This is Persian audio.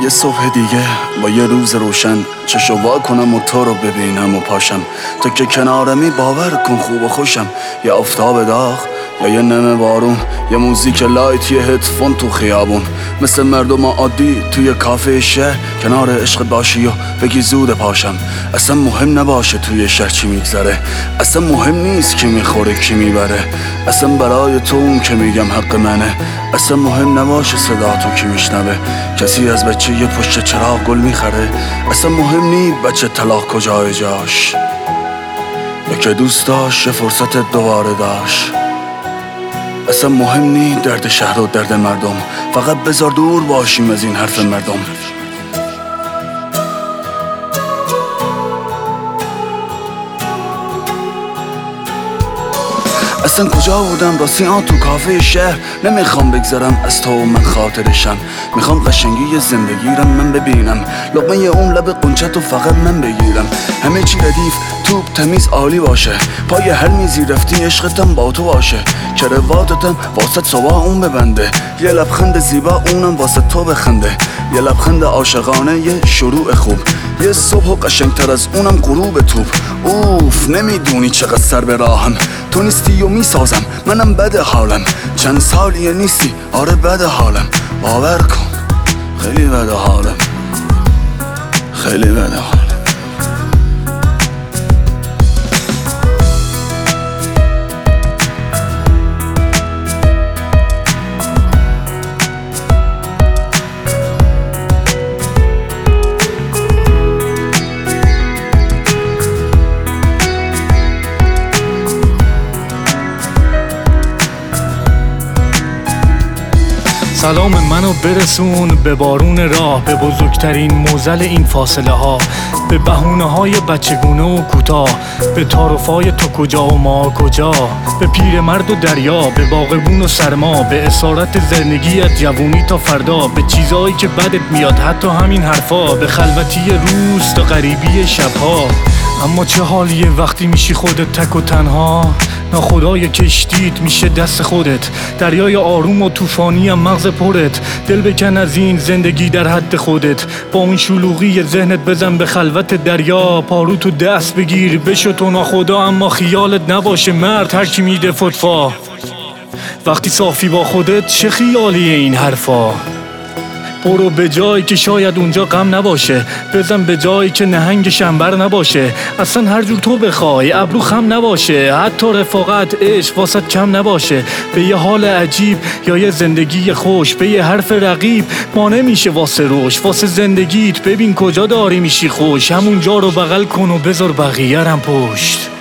یه صبح دیگه با یه روز روشن چشو وا کنم و تو رو ببینم و پاشم. تو که کنارمی باور کن خوب و خوشم. یه آفتاب داغ یا یه نمه بارون، یه موزیک لایت، یه هدفون تو خیابون. مثل مردم عادی توی کافه شهر کنار عشق باشی و بگی زود پاشم. اصلا مهم نباشه توی شهر چی میگذره، اصلا مهم نیست کی میخوره کی میبره. اصلا برای تو اون که میگم حق منه. اصلا مهم نباشه صدا تو کی میشنوه، کسی از بچه یه پشت چراغ گل میخره. اصلا مهم نی بچه طلاق کجای جاش، یا که دوست داشت یه فرصت دوباره داشت. اصلا مهم نی درد شهر و درد مردم، فقط بذار دور باشیم از این حرف مردم. اصلا کجا بودم راستی تو کافه شهر. نمیخوام بگذارم از تو و من خاطرشم، میخوام قشنگی زندگی رو من ببینم. لقمه اون لب قنچه تو فقط من بگیرم. همه چی ردیف توپ تمیز عالی باشه، پای هر میزی رفتی عشقتم با تو باشه. کرواتتم واسه صبح اون ببنده، یه لبخند زیبا اونم واسه تو بخنده. یه لبخند عاشقانه، یه شروع خوب، یه صبح و قشنگتر از اونم غروب توپ. اوف نمیدونی چقدر سر به راهم، تو نیستی و میسازم منم بده حالم. چند سالیه نیستی آره بده حالم، باور کن خیلی بده حالم، خیلی بده حالم. سلام منو برسون به بارون راه، به بزرگترین موزل این فاصله ها، به بهونه های بچگونه و کوتاه، به تعارفای تو کجا و ما کجا، به پیرمرد و دریا، به باغبون و سرما، به اسارت زندگی از جوونی تا فردا، به چیزایی که بدت میاد حتی همین حرفا، به خلوتی روز تا غریبی شبها. اما چه حالیه وقتی میشی خودت تک و تنها، ناخدای کشتیت میشه دست خودت، دریای آروم و طوفانی هم مغز پرت. دل بکن از این زندگی در حد خودت، با اون شلوغی ذهنت بزن به خلوت دریا. پارو تو دست بگیر بشو تو ناخدا، اما خیالت نباشه مرد هر کی میده فتفا. وقتی صافی با خودت چه خیالیه این حرفا، برو به جایی که شاید اونجا غم نباشه، بزن به جایی که نهنگ شنبر نباشه. اصلا هر جور تو بخوای ابرو خم نباشه، حتی رفاقت عشق واسط کم نباشه. به یه حال عجیب یا یه زندگی خوش، به یه حرف رقیب ما نمیشه واسه روش. واسه زندگیت ببین کجا داری میشی خوش، همونجا رو بغل کن و بذار بقیه رم پشت.